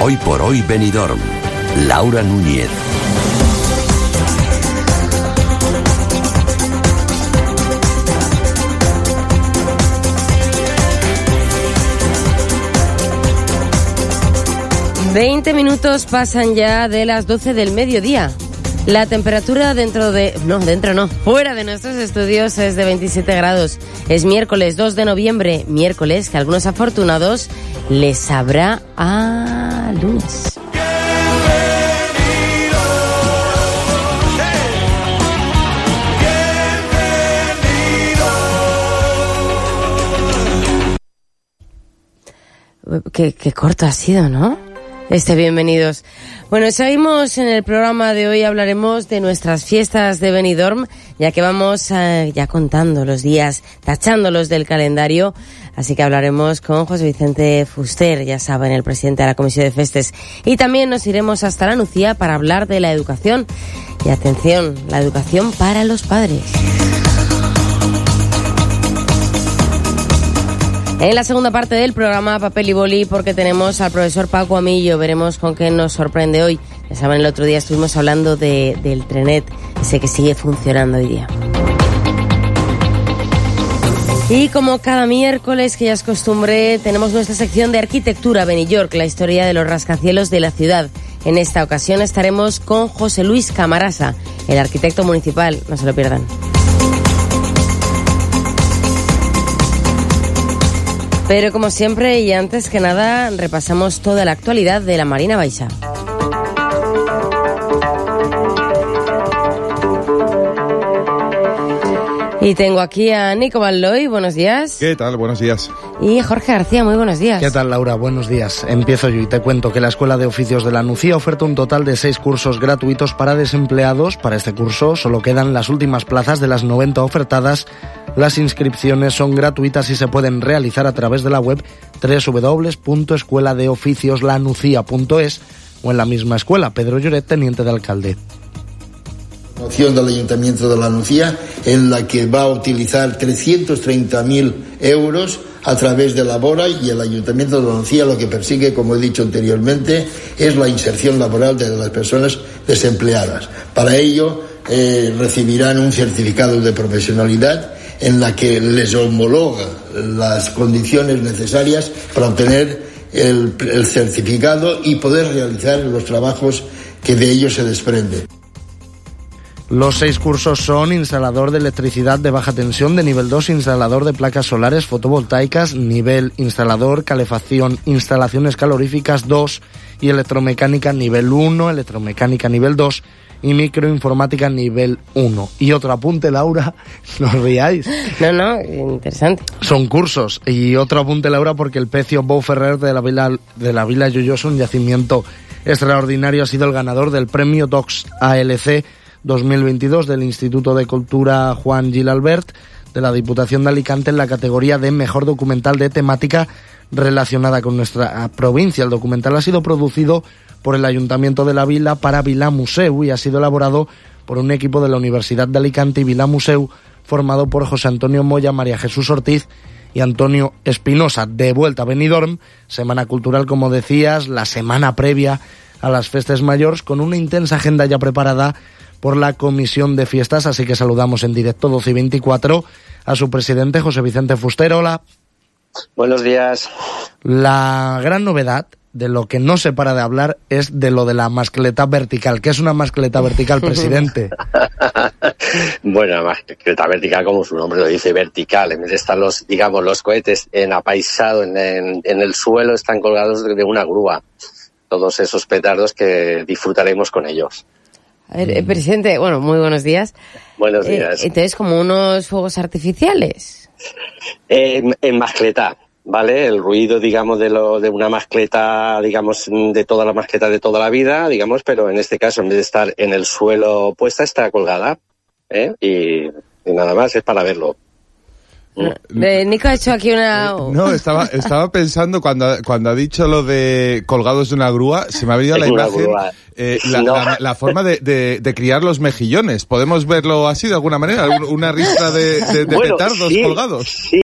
Hoy por hoy Benidorm. Laura Núñez. ...20 minutos pasan ya de las 12 del mediodía. La temperatura fuera de nuestros estudios es de 27 grados. Es miércoles 2 de noviembre, miércoles que a algunos afortunados les sabrá a lunes. Qué corto ha sido, ¿no? Bienvenidos. Bueno, seguimos en el programa de hoy, hablaremos de nuestras fiestas de Benidorm, ya que vamos ya contando los días, tachándolos del calendario, así que hablaremos con José Vicente Fuster, ya saben, el presidente de la Comisión de Festes, y también nos iremos hasta la Nucía para hablar de la educación, y atención, la educación para los padres. En la segunda parte del programa, papel y boli, porque tenemos al profesor Paco Amillo. Veremos con qué nos sorprende hoy. Ya saben, el otro día estuvimos hablando del trenet, ese que sigue funcionando hoy día. Y como cada miércoles, que ya es costumbre, tenemos nuestra sección de arquitectura Benilloch, la historia de los rascacielos de la ciudad. En esta ocasión estaremos con José Luis Camarasa, el arquitecto municipal. No se lo pierdan. Pero como siempre y antes que nada, repasamos toda la actualidad de la Marina Baixa. Y tengo aquí a Nico Balloy, buenos días. ¿Qué tal? Buenos días. Y Jorge García, muy buenos días. ¿Qué tal, Laura? Buenos días. Empiezo yo y te cuento que la Escuela de Oficios de la Nucía oferta un total de 6 cursos gratuitos para desempleados. Para este curso solo quedan las últimas plazas de las 90 ofertadas. Las inscripciones son gratuitas y se pueden realizar a través de la web www.escueladeoficioslanucia.es o en la misma escuela. Pedro Lloret, teniente de alcalde. Del Ayuntamiento de la Nucía, en la que va a utilizar 330.000 euros a través de la BORA, y el Ayuntamiento de la Nucía lo que persigue, como he dicho anteriormente, es la inserción laboral de las personas desempleadas. Para ello recibirán un certificado de profesionalidad en la que les homologa las condiciones necesarias para obtener el certificado y poder realizar los trabajos que de ello se desprenden. Los 6 cursos son instalador de electricidad de baja tensión de nivel 2, instalador de placas solares fotovoltaicas, nivel instalador, calefacción, instalaciones caloríficas 2 y electromecánica nivel 1, electromecánica nivel 2 y microinformática nivel 1. Y otro apunte, Laura, no os riáis. No, interesante. Son cursos. Y otro apunte, Laura, porque el Pecio Bou Ferrer de la Vila Lloyosa, un yacimiento extraordinario, ha sido el ganador del premio DOCS ALC 2022 del Instituto de Cultura Juan Gil Albert de la Diputación de Alicante en la categoría de Mejor Documental de Temática relacionada con nuestra provincia. El documental ha sido producido por el Ayuntamiento de la Vila para Vila Museu y ha sido elaborado por un equipo de la Universidad de Alicante y Vila Museu formado por José Antonio Moya, María Jesús Ortiz y Antonio Espinosa. De vuelta a Benidorm, semana cultural, como decías, la semana previa a las Festes Mayors, con una intensa agenda ya preparada por la Comisión de Fiestas, así que saludamos en directo 12 y 24 a su presidente, José Vicente Fuster. Hola. Buenos días. La gran novedad, de lo que no se para de hablar, es de lo de la mascleta vertical. ¿Qué es una mascleta vertical, presidente? Bueno, la mascleta vertical, como su nombre lo dice, vertical. En vez de estar los cohetes apaisado en el suelo, están colgados de una grúa. Todos esos petardos que disfrutaremos con ellos. A ver, presidente, bueno, muy buenos días. Buenos días. Entonces, como unos fuegos artificiales. En mascleta, ¿vale? El ruido, digamos, de una mascleta, digamos, de toda la mascleta de toda la vida, digamos, pero en este caso, en vez de estar en el suelo puesta, está colgada, y nada más, es para verlo. Nico ha hecho aquí una... No, estaba pensando cuando ha dicho lo de colgados de una grúa, se me ha venido la imagen, la forma de criar los mejillones. ¿Podemos verlo así de alguna manera? ¿Una ristra de bueno, petardos sí, colgados? Sí.